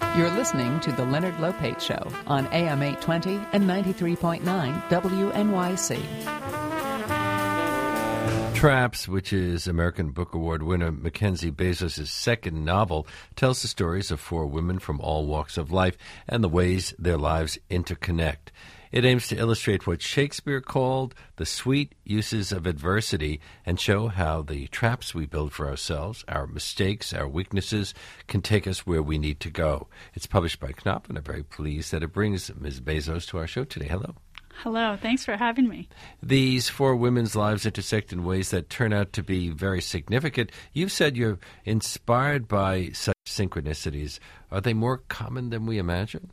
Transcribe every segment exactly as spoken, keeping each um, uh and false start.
You're listening to The Leonard Lopate Show on A M eight twenty and ninety-three point nine W N Y C. Traps, which is American Book Award winner Mackenzie Bezos' second novel, tells the stories of four women from all walks of life and the ways their lives interconnect. It aims to illustrate what Shakespeare called the sweet uses of adversity and show how the traps we build for ourselves, our mistakes, our weaknesses, can take us where we need to go. It's published by Knopf, and I'm very pleased that it brings Miz Bezos to our show today. Hello. Hello. Thanks for having me. These four women's lives intersect in ways that turn out to be very significant. You've said you're inspired by such synchronicities. Are they more common than we imagine?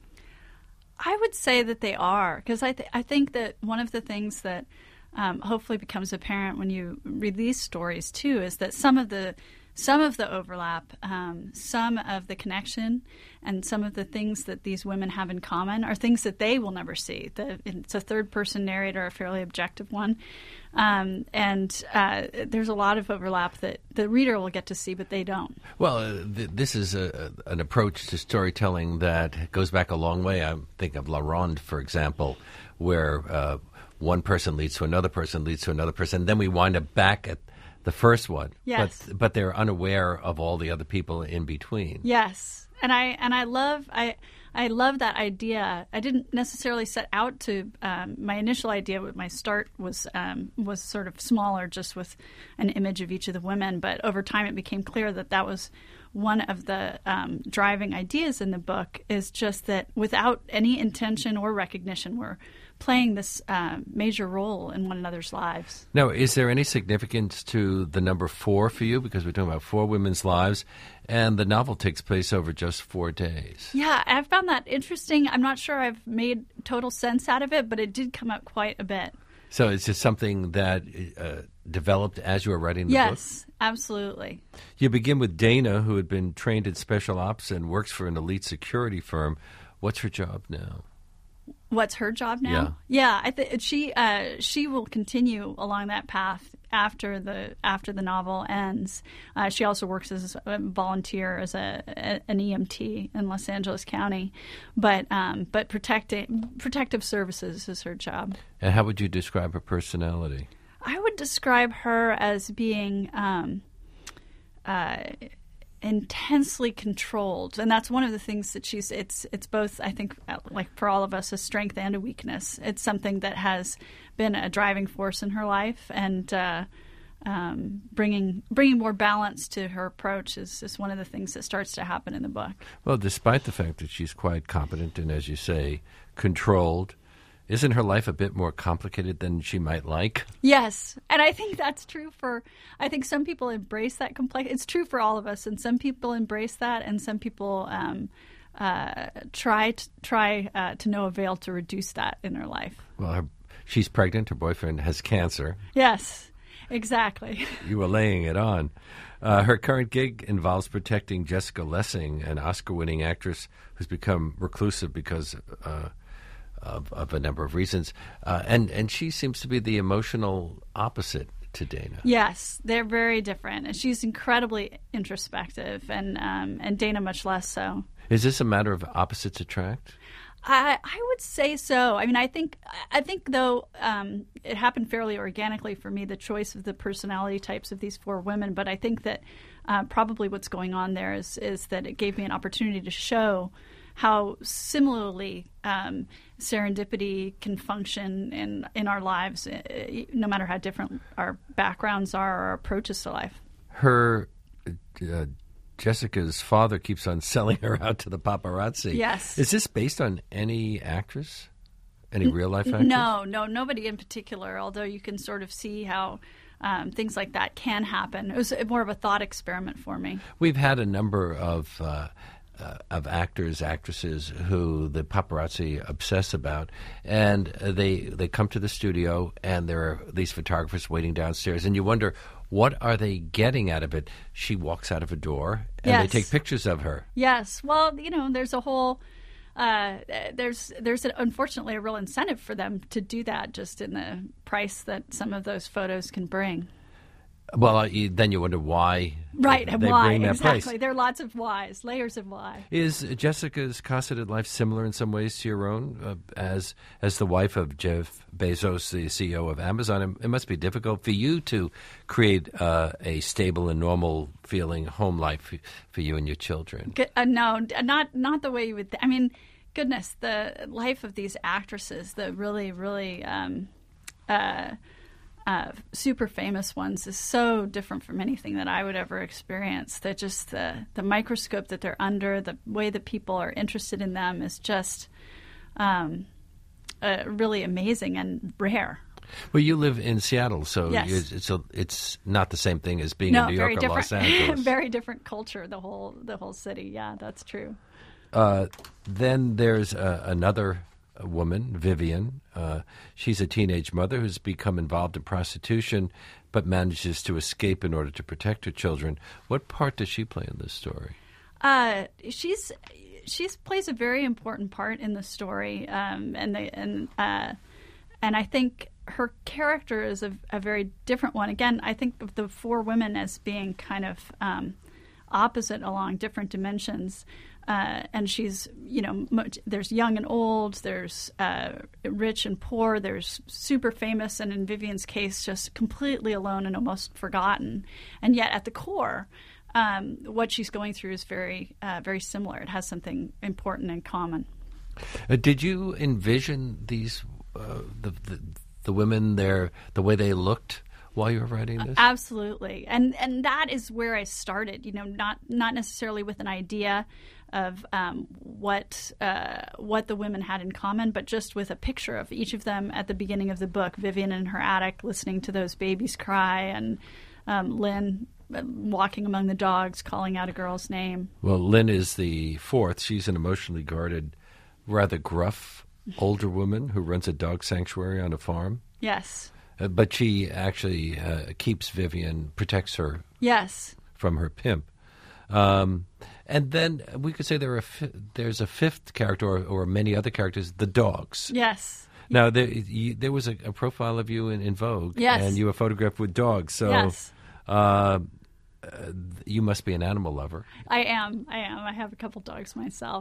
I would say that they are, because I, th- I think that one of the things that um, hopefully becomes apparent when you read these stories, too, is that some of the some of the overlap, um, some of the connection, and some of the things that these women have in common are things that they will never see. The, it's a third-person narrator, a fairly objective one, um, and uh, there's a lot of overlap that the reader will get to see, but they don't. Well, uh, th- this is a, a, an approach to storytelling that goes back a long way. I think of La Ronde, for example, where uh, one person leads to another person, leads to another person, and then we wind up back at the first one, yes. but but they're unaware of all the other people in between. Yes, and I and I love I I love that idea. I didn't necessarily set out to. Um, my initial idea, with my start was um, was sort of smaller, just with an image of each of the women. But over time, it became clear that that was one of the um, driving ideas in the book. Is just that without any intention or recognition, we're playing this uh, major role in one another's lives. Now, is there any significance to the number four for you? Because we're talking about four women's lives, and the novel takes place over just four days. Yeah, I found that interesting. I'm not sure I've made total sense out of it, but it did come up quite a bit. So it's just something that uh, developed as you were writing the yes, book? Yes, absolutely. You begin with Dana, who had been trained in special ops and works for an elite security firm. What's her job now? What's her job now? Yeah, yeah I think she uh, she will continue along that path after the after the novel ends. Uh, she also works as a volunteer as a, a an E M T in Los Angeles County, but um, but protecting protective services is her job. And how would you describe her personality? I would describe her as being Um, uh, intensely controlled, and that's one of the things that she's it's it's both, I think, like for all of us, a strength and a weakness. It's something that has been a driving force in her life, and uh, um, bringing bringing more balance to her approach is, is one of the things that starts to happen in the book. Well, despite the fact that she's quite competent and, as you say, controlled, isn't her life a bit more complicated than she might like? Yes, and I think that's true for, I think some people embrace that complexity. It's true for all of us, and some people embrace that, and some people um, uh, try to, try uh, to no avail to reduce that in their life. Well, her, she's pregnant. Her boyfriend has cancer. Yes, exactly. You were laying it on. Uh, her current gig involves protecting Jessica Lessing, an Oscar-winning actress who's become reclusive because Uh, Of, of a number of reasons, uh, and and she seems to be the emotional opposite to Dana. Yes, they're very different, and she's incredibly introspective, and um, and Dana much less so. Is this a matter of opposites attract? I, I would say so. I mean, I think I think though um, it happened fairly organically for me, the choice of the personality types of these four women. But I think that uh, probably what's going on there is is that it gave me an opportunity to show how similarly um, serendipity can function in in our lives, no matter how different our backgrounds are or our approaches to life. Her uh, Jessica's father keeps on selling her out to the paparazzi. Yes. Is this based on any actress? Any real-life actress? No, no, nobody in particular, although you can sort of see how um, things like that can happen. It was more of a thought experiment for me. We've had a number of uh, uh, of actors, actresses who the paparazzi obsess about, and they they come to the studio, and there are these photographers waiting downstairs, and you wonder, what are they getting out of it? She walks out of a door, and yes. they take pictures of her. Yes. Well, you know, there's a whole... Uh, there's there's an, unfortunately a real incentive for them to do that, just in the price that some of those photos can bring. Well, uh, you, then you wonder why right, they and why, bring that exactly. place. There are lots of whys, layers of why. Is Jessica's cosseted life similar in some ways to your own? Uh, as as the wife of Jeff Bezos, the C E O of Amazon, it, it must be difficult for you to create uh, a stable and normal feeling home life f- for you and your children. Good, uh, no, not not the way you would. Th- I mean, goodness, the life of these actresses, the really, really um, uh, uh, super famous ones, is so different from anything that I would ever experience. That just the the microscope that they're under, the way that people are interested in them is just um, uh, really amazing and rare. Well, you live in Seattle, so Yes. it's it's, a, it's not the same thing as being No, in New very York or different. Los Angeles. Very different culture. The whole the whole city. Yeah, that's true. Uh, then there's uh, another woman, Vivian. Uh, she's a teenage mother who's become involved in prostitution, but manages to escape in order to protect her children. What part does she play in this story? Uh, she's she's plays a very important part in the story, um, and the, and uh, and I think her character is a, a very different one. Again, I think of the four women as being kind of um, opposite along different dimensions. Uh, and she's, you know, much, there's young and old, there's uh, rich and poor, there's super famous, and in Vivian's case, just completely alone and almost forgotten. And yet, at the core, um, what she's going through is very, uh, very similar. It has something important in common. Uh, did you envision these uh, the, the the women there, the way they looked while you were writing this? Absolutely, and and that is where I started. You know, not not necessarily with an idea of um, what uh, what the women had in common, but just with a picture of each of them at the beginning of the book. Vivian in her attic listening to those babies cry, and um, Lynn walking among the dogs calling out a girl's name. Well, Lynn is the fourth. She's an emotionally guarded, rather gruff older woman who runs a dog sanctuary on a farm. Yes. Uh, but she actually uh, keeps Vivian, protects her Yes. from her pimp. Um, and then we could say there are a fi- there's a fifth character, or, or many other characters, the dogs. Yes. Now, there, you, there was a, a profile of you in, in Vogue, Yes. and you were photographed with dogs. So Yes. uh, uh, you must be an animal lover. I am. I am. I have a couple dogs myself.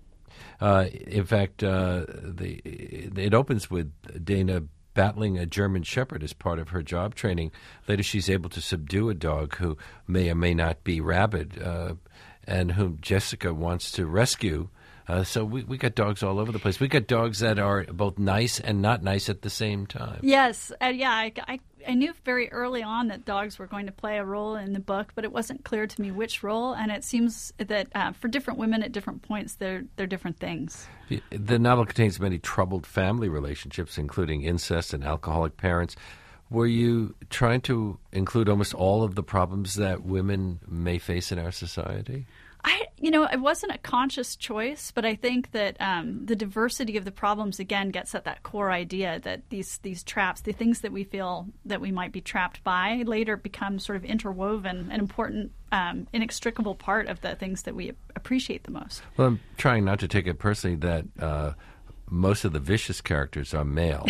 Uh, in fact, uh, the it opens with Dana battling a German Shepherd as part of her job training. Later, she's able to subdue a dog who may or may not be rabid, uh, and whom Jessica wants to rescue. Uh, so we we got dogs all over the place. We got dogs that are both nice and not nice at the same time. Yes, uh, yeah. I, I, I knew very early on that dogs were going to play a role in the book, but it wasn't clear to me which role. And it seems that uh, for different women at different points, they're they're different things. The novel contains many troubled family relationships, including incest and alcoholic parents. Were you trying to include almost all of the problems that women may face in our society? I, you know, it wasn't a conscious choice, but I think that um, the diversity of the problems again gets at that core idea that these these traps, the things that we feel that we might be trapped by, later become sort of interwoven, an important, um, inextricable part of the things that we appreciate the most. Well, I'm trying not to take it personally that uh, most of the vicious characters are male.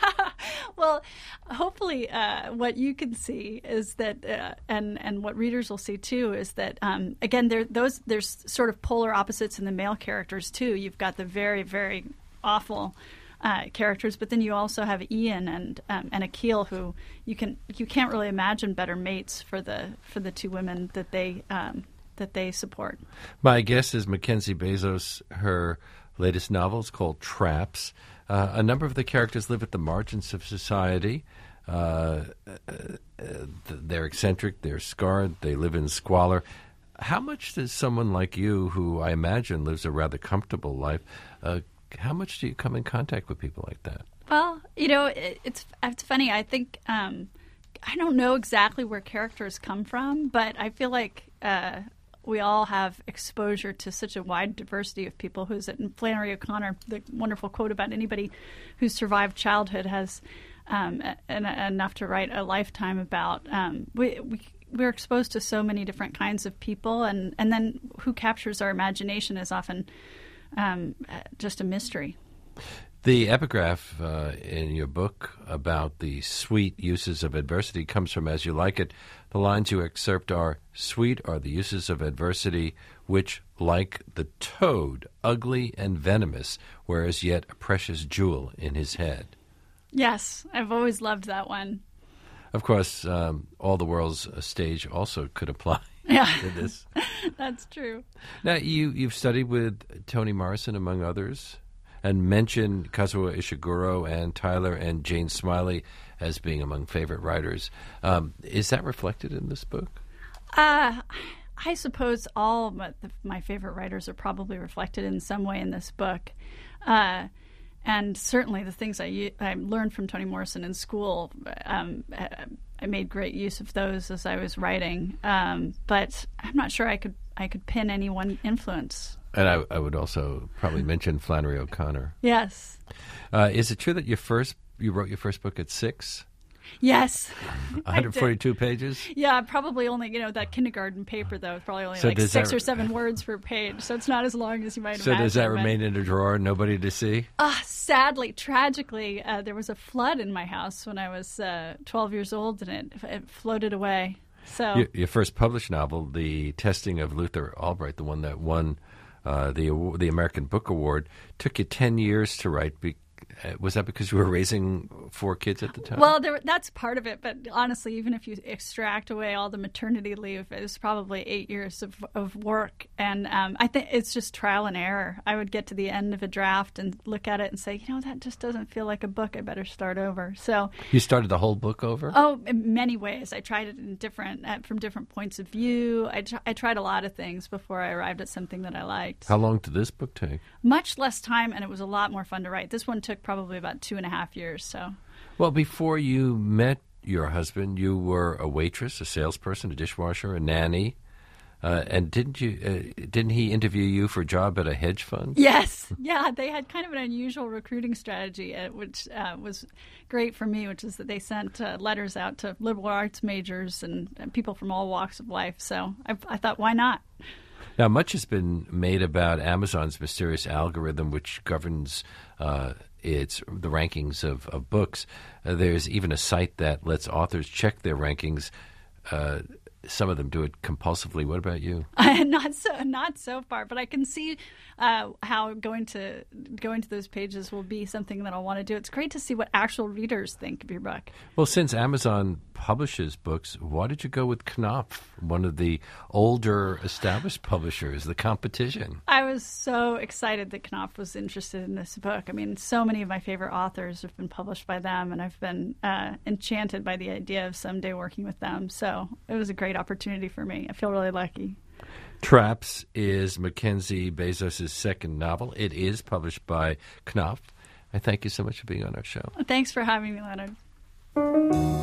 Well, hopefully, uh, what you can see is that, uh, and and what readers will see too, is that um, again, there those there's sort of polar opposites in the male characters too. You've got the very very awful uh, characters, but then you also have Ian and um, and Akil, who you can you can't really imagine better mates for the for the two women that they um, that they support. My guest is Mackenzie Bezos. Her latest novel is called Traps. Uh, a number of the characters live at the margins of society. Uh, uh, they're eccentric, they're scarred, they live in squalor. How much does someone like you, who I imagine lives a rather comfortable life, uh, how much do you come in contact with people like that? Well, you know, it, it's it's funny. I think um, I don't know exactly where characters come from, but I feel like uh, we all have exposure to such a wide diversity of people. Who's it? And Flannery O'Connor, the wonderful quote about anybody who survived childhood has um, en- enough to write a lifetime about. Um, we, we we're exposed to so many different kinds of people, and, and then who captures our imagination is often um, just a mystery. The epigraph uh, in your book about the sweet uses of adversity comes from As You Like It. The lines you excerpt are, "Sweet are the uses of adversity, which, like the toad, ugly and venomous, wears yet a precious jewel in his head." Yes, I've always loved that one. Of course, um, All the World's a Stage also could apply Yeah. to this. That's true. Now, you, you've studied with Toni Morrison, among others, and mentioned Kazuo Ishiguro and Tyler and Jane Smiley as being among favorite writers. Um, is that reflected in this book? Uh, I suppose all my, my favorite writers are probably reflected in some way in this book. Uh, and certainly the things I, I learned from Toni Morrison in school, um, I made great use of those as I was writing. Um, but I'm not sure I could I could pin any one influence. And I, I would also probably mention Flannery O'Connor. Yes. Uh, is it true that your first you wrote your first book at six? Yes. one hundred forty-two pages? Yeah, probably only, you know, that kindergarten paper, though, it's probably only So like does six that- or seven words per page. So it's not as long as you might So imagine. does that but- remain in a drawer, nobody to see? Ah, sadly, tragically, uh, there was a flood in my house when I was uh, twelve years old, and it, it floated away. So Your, your first published novel, The Testing of Luther Albright, the one that won uh, the award, the American Book Award, took you ten years to write. Be- uh, was that because you were raising four kids at the time? Well, there, that's part of it. But honestly, even if you extract away all the maternity leave, it was probably eight years of, of work. And um, I think it's just trial and error. I would get to the end of a draft and look at it and say, you know, that just doesn't feel like a book. I better start over. So, you started the whole book over? oh, in many ways. I tried it in different, uh, from different points of view. I, tr- I tried a lot of things before I arrived at something that I liked. How long did this book take? Much less time, and it was a lot more fun to write. This one took probably about two and a half years. So, Well, before you met your husband, you were a waitress, a salesperson, a dishwasher, a nanny. Uh, and didn't you? Uh, didn't he interview you for a job at a hedge fund? yes, yeah, they had kind of an unusual recruiting strategy, uh, which uh, was great for me, which is that they sent uh, letters out to liberal arts majors and, and people from all walks of life. So I, I thought, why not? Now, much has been made about Amazon's mysterious algorithm, which governs uh, its the rankings of, of books. Uh, there's even a site that lets authors check their rankings. Uh, some of them do it compulsively. What about you? not so, not so far, but I can see uh, how going to going to those pages will be something that I'll want to do. It's great to see what actual readers think of your book. Well, since Amazon publishes books, why did you go with Knopf, one of the older established publishers, the competition? I was so excited that Knopf was interested in this book. I mean, so many of my favorite authors have been published by them, and I've been uh, enchanted by the idea of someday working with them. So it was a great opportunity for me. I feel really lucky. Traps is Mackenzie Bezos' second novel. It is published by Knopf. I thank you so much for being on our show. Thanks for having me, Leonard.